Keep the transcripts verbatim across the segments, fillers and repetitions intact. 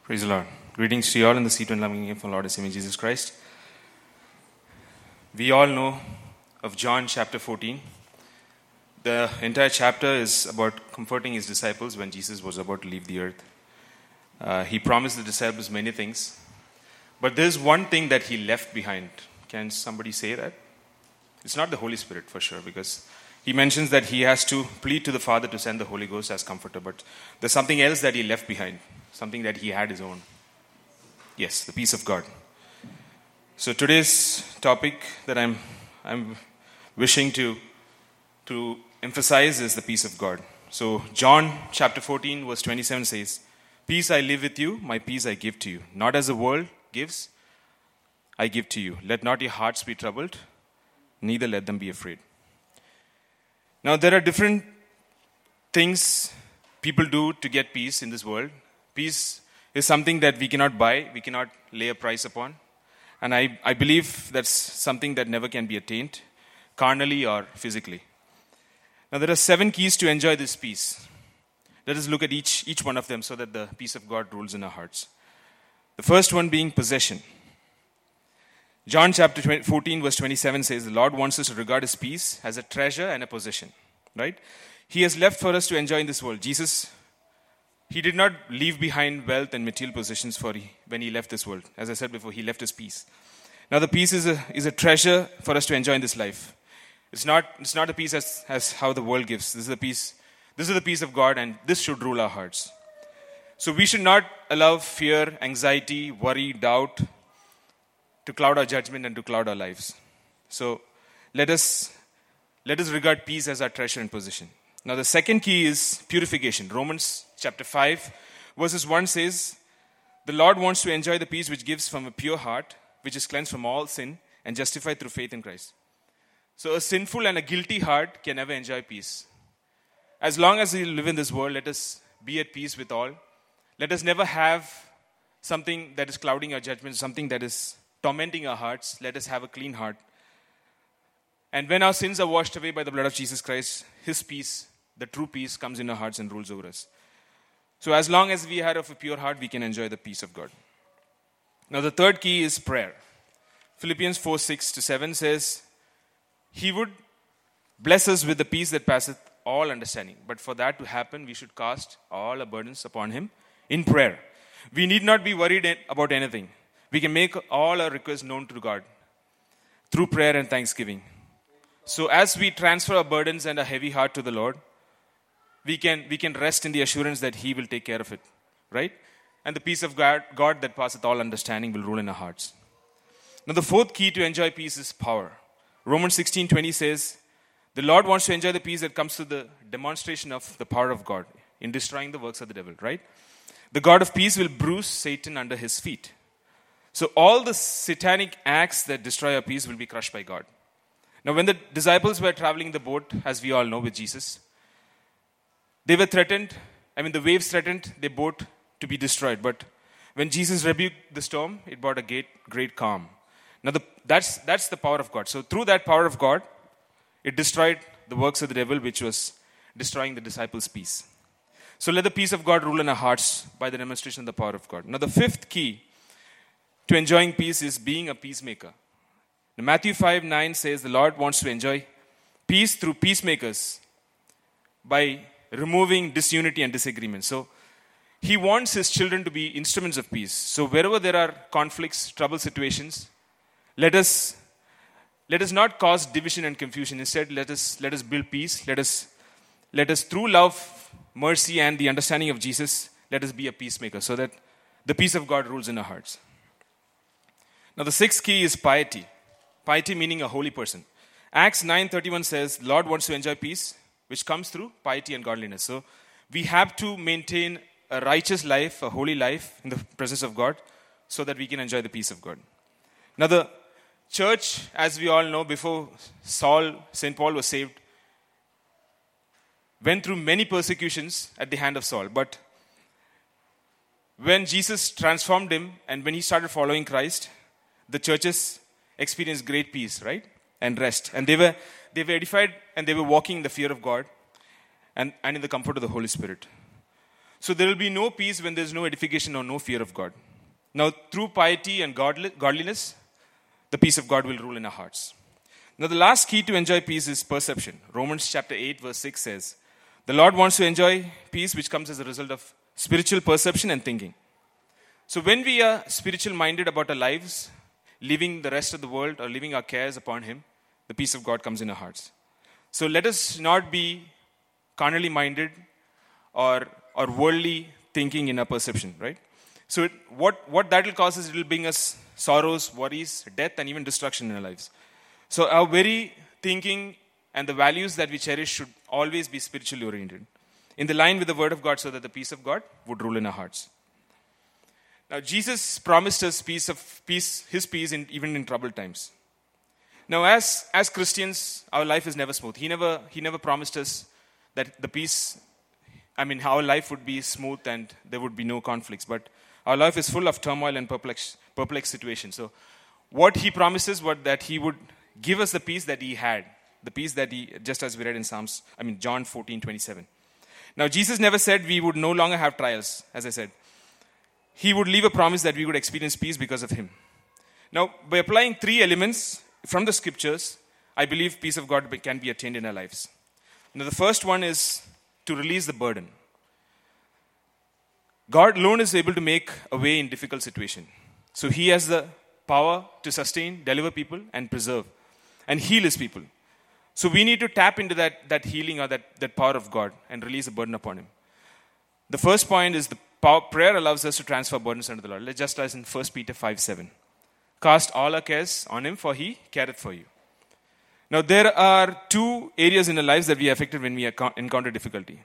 Praise the Lord. Greetings to you all in the seat and loving name of our Lord and Savior Jesus Christ. We all know of John chapter fourteen. The entire chapter is about comforting his disciples when Jesus was about to leave the earth. Uh, he promised the disciples many things, but there's one thing that he left behind. Can somebody say that? It's not the Holy Spirit for sure, because he mentions that he has to plead to the Father to send the Holy Ghost as comforter, but there's something else that he left behind, something that he had his own. Yes, the peace of God. So today's topic that I'm I'm wishing to to emphasize is the peace of God. So John chapter fourteen verse twenty-seven says, "Peace I live with you, my peace I give to you. Not as the world gives, I give to you. Let not your hearts be troubled, neither let them be afraid." Now there are different things people do to get peace in this world. Peace is something that we cannot buy, we cannot lay a price upon. And I, I believe that's something that never can be attained, carnally or physically. Now there are seven keys to enjoy this peace. Let us look at each, each one of them so that the peace of God rules in our hearts. The first one being possession. John chapter fourteen verse twenty-seven says, the Lord wants us to regard his peace as a treasure and a possession. Right? He has left for us to enjoy in this world. Jesus, he did not leave behind wealth and material possessions for he, when he left this world. As I said before, he left his peace. Now the peace is a, is a treasure for us to enjoy in this life. It's not, it's not a peace as, as how the world gives. This is the peace. This is the peace of God, and this should rule our hearts. So we should not allow fear, anxiety, worry, doubt to cloud our judgment and to cloud our lives. So let us let us regard peace as our treasure and possession. Now the second key is purification. Romans chapter five verses one says, the Lord wants to enjoy the peace which gives from a pure heart, which is cleansed from all sin and justified through faith in Christ. So a sinful and a guilty heart can never enjoy peace. As long as we live in this world, let us be at peace with all. Let us never have something that is clouding our judgment, something that is tormenting our hearts. Let us have a clean heart. And when our sins are washed away by the blood of Jesus Christ, his peace, the true peace, comes in our hearts and rules over us. So as long as we have a pure heart, we can enjoy the peace of God. Now the third key is prayer. Philippians four, six to seven says, he would bless us with the peace that passeth all understanding. But for that to happen, we should cast all our burdens upon him in prayer. We need not be worried about anything. We can make all our requests known to God through prayer and thanksgiving. So as we transfer our burdens and a heavy heart to the Lord, we can we can rest in the assurance that he will take care of it, right? And the peace of God, God that passeth all understanding will rule in our hearts. Now the fourth key to enjoy peace is power. Romans sixteen twenty says, the Lord wants to enjoy the peace that comes to the demonstration of the power of God in destroying the works of the devil, right? The God of peace will bruise Satan under his feet. So all the satanic acts that destroy our peace will be crushed by God. Now when the disciples were traveling in the boat, as we all know with Jesus, they were threatened, I mean the waves threatened their boat to be destroyed. But when Jesus rebuked the storm, it brought a great, great calm. Now the, that's, that's the power of God. So through that power of God, it destroyed the works of the devil, which was destroying the disciples' peace. So let the peace of God rule in our hearts by the demonstration of the power of God. Now the fifth key to enjoying peace is being a peacemaker. Now Matthew five nine says the Lord wants to enjoy peace through peacemakers by removing disunity and disagreement. So he wants his children to be instruments of peace. So wherever there are conflicts, trouble situations, let us let us not cause division and confusion. Instead, let us let us build peace. Let us let us through love, mercy, and the understanding of Jesus, let us be a peacemaker so that the peace of God rules in our hearts. Now the sixth key is piety. Piety meaning a holy person. Acts nine thirty-one says, the Lord wants to enjoy peace, which comes through piety and godliness. So we have to maintain a righteous life, a holy life in the presence of God so that we can enjoy the peace of God. Now the church, as we all know, before Saul, Saint Paul was saved, went through many persecutions at the hand of Saul. But when Jesus transformed him and when he started following Christ, the churches experienced great peace, right? And rest. And they were they were edified and they were walking in the fear of God and, and in the comfort of the Holy Spirit. So there will be no peace when there's no edification or no fear of God. Now, through piety and godly- godliness, the peace of God will rule in our hearts. Now, the last key to enjoy peace is perception. Romans chapter eight, verse six says, the Lord wants to enjoy peace which comes as a result of spiritual perception and thinking. So when we are spiritual minded about our lives, leaving the rest of the world or leaving our cares upon Him, the peace of God comes in our hearts. So let us not be carnally minded or, or worldly thinking in our perception, right? So it, what, what that will cause is it will bring us sorrows, worries, death, and even destruction in our lives. So our very thinking and the values that we cherish should always be spiritually oriented, in the line with the Word of God, so that the peace of God would rule in our hearts. Now, Jesus promised us peace of peace, His peace, in, even in troubled times. Now, as as Christians, our life is never smooth. He never He never promised us that the peace, I mean, our life would be smooth and there would be no conflicts. But our life is full of turmoil and perplex, perplexed situations. So, what He promises was that He would give us the peace that He had, the peace that He, just as we read in Psalms, I mean, John fourteen twenty-seven. Now, Jesus never said we would no longer have trials, as I said. He would leave a promise that we would experience peace because of Him. Now, by applying three elements from the scriptures, I believe peace of God can be attained in our lives. Now, the first one is to release the burden. God alone is able to make a way in difficult situation. So He has the power to sustain, deliver people, and preserve, and heal His people. So we need to tap into that, that healing or that, that power of God and release a burden upon Him. The first point is the power, prayer allows us to transfer burdens unto the Lord. Just as in First Peter five seven. Cast all our cares on Him, for He careth for you. Now, there are two areas in our lives that we are affected when we encounter difficulty.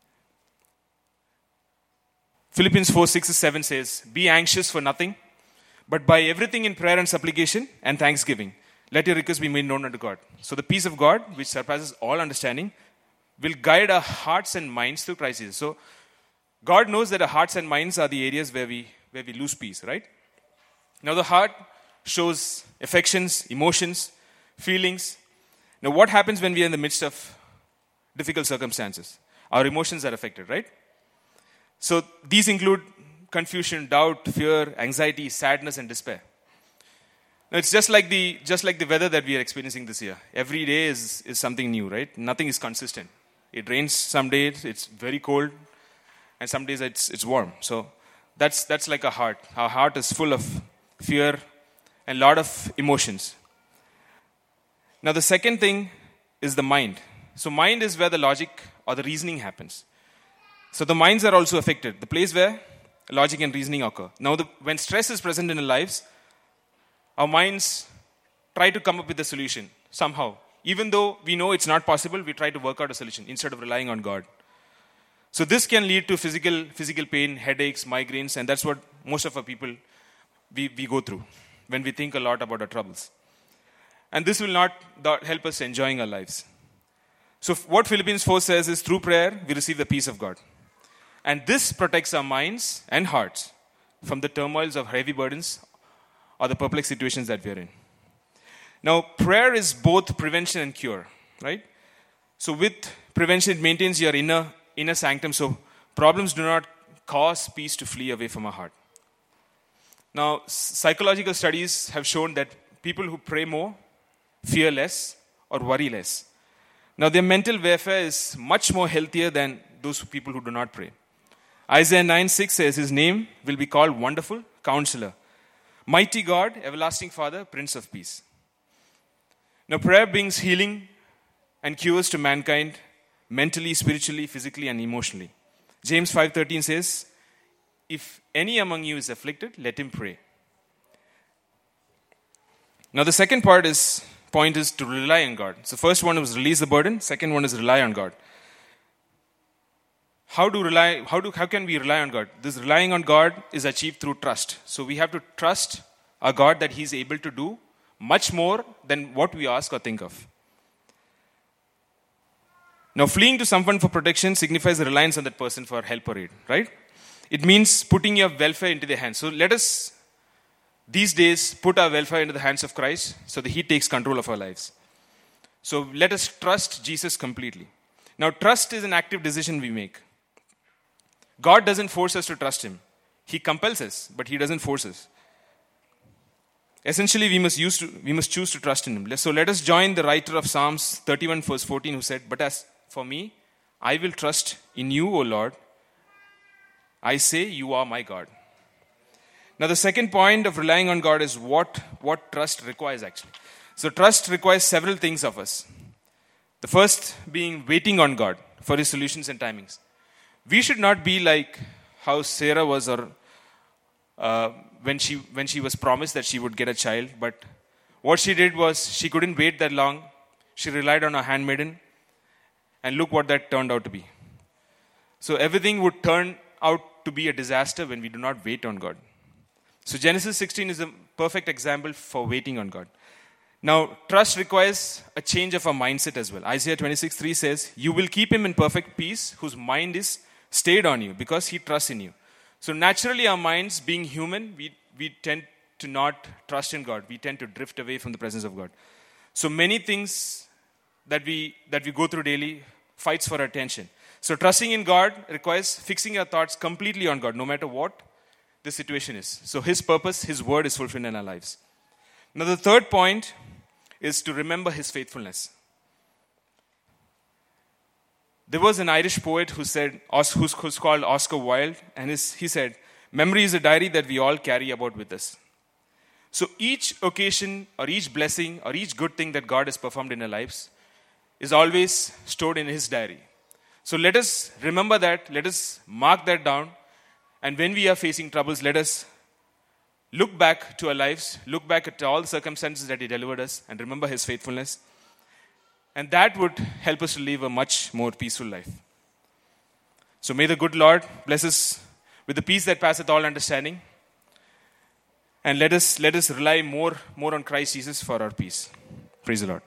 Philippians four six seven says, be anxious for nothing, but by everything in prayer and supplication and thanksgiving, let your requests be made known unto God. So the peace of God, which surpasses all understanding, will guide our hearts and minds through Christ Jesus. So God knows that our hearts and minds are the areas where we where we lose peace, right? Now the heart shows affections, emotions, feelings. Now what happens when we are in the midst of difficult circumstances? Our emotions are affected, right? So these include confusion, doubt, fear, anxiety, sadness, and despair. Now it's just like the just like the weather that we are experiencing this year. Every day is, is something new, right? Nothing is consistent. It rains some days, it's very cold, and some days it's it's warm. So that's that's like a heart. Our heart is full of fear and a lot of emotions. Now the second thing is the mind. So mind is where the logic or the reasoning happens. So the minds are also affected, the place where logic and reasoning occur. Now the, when stress is present in our lives, our minds try to come up with a solution somehow. Even though we know it's not possible, we try to work out a solution instead of relying on God. So this can lead to physical physical pain, headaches, migraines, and that's what most of our people, we, we go through when we think a lot about our troubles. And this will not help us enjoying our lives. So what Philippians four says is, through prayer, we receive the peace of God. And this protects our minds and hearts from the turmoils of heavy burdens or the perplexed situations that we are in. Now, prayer is both prevention and cure, right? So with prevention, it maintains your inner inner sanctum, so problems do not cause peace to flee away from our heart. Now, psychological studies have shown that people who pray more fear less or worry less. Now, their mental welfare is much more healthier than those people who do not pray. Isaiah nine six says, His name will be called Wonderful Counselor, Mighty God, Everlasting Father, Prince of Peace. Now, prayer brings healing and cures to mankind mentally, spiritually, physically, and emotionally. James five thirteen says, if any among you is afflicted, let him pray. Now, the second part is point is to rely on God. So, first one was release the burden. Second one is rely on God. How do rely? How do? How can we rely on God? This relying on God is achieved through trust. So, we have to trust our God that He is able to do much more than what we ask or think of. Now, fleeing to someone for protection signifies a reliance on that person for help or aid, right? It means putting your welfare into their hands. So, let us, these days, put our welfare into the hands of Christ so that He takes control of our lives. So, let us trust Jesus completely. Now, trust is an active decision we make. God doesn't force us to trust him. He compels us, but he doesn't force us. Essentially, we must, use to, we must choose to trust in him. So let us join the writer of Psalms thirty-one verse fourteen who said, "But as for me, I will trust in you, O Lord. I say you are my God." Now the second point of relying on God is what, what trust requires actually. So trust requires several things of us. The first being waiting on God for his solutions and timings. We should not be like how Sarah was or uh, when she when she was promised that she would get a child. But what she did was she couldn't wait that long. She relied on her handmaiden. And look what that turned out to be. So everything would turn out to be a disaster when we do not wait on God. So Genesis sixteen is a perfect example for waiting on God. Now, trust requires a change of our mindset as well. Isaiah twenty-six three says, "You will keep him in perfect peace, whose mind is stayed on you, because he trusts in you." So naturally, our minds, being human, we, we tend to not trust in God. We tend to drift away from the presence of God. So many things that we that we go through daily fights for our attention. So trusting in God requires fixing our thoughts completely on God, no matter what the situation is. So his purpose, his word is fulfilled in our lives. Now the third point is to remember his faithfulness. There was an Irish poet who said, who's, who's called Oscar Wilde, and his, he said, "Memory is a diary that we all carry about with us." So each occasion or each blessing or each good thing that God has performed in our lives is always stored in his diary. So let us remember that, let us mark that down, and when we are facing troubles, let us look back to our lives, look back at all the circumstances that he delivered us, and remember his faithfulness. And that would help us to live a much more peaceful life. So may the good Lord bless us with the peace that passeth all understanding. And let us let us rely more, more on Christ Jesus for our peace. Praise the Lord.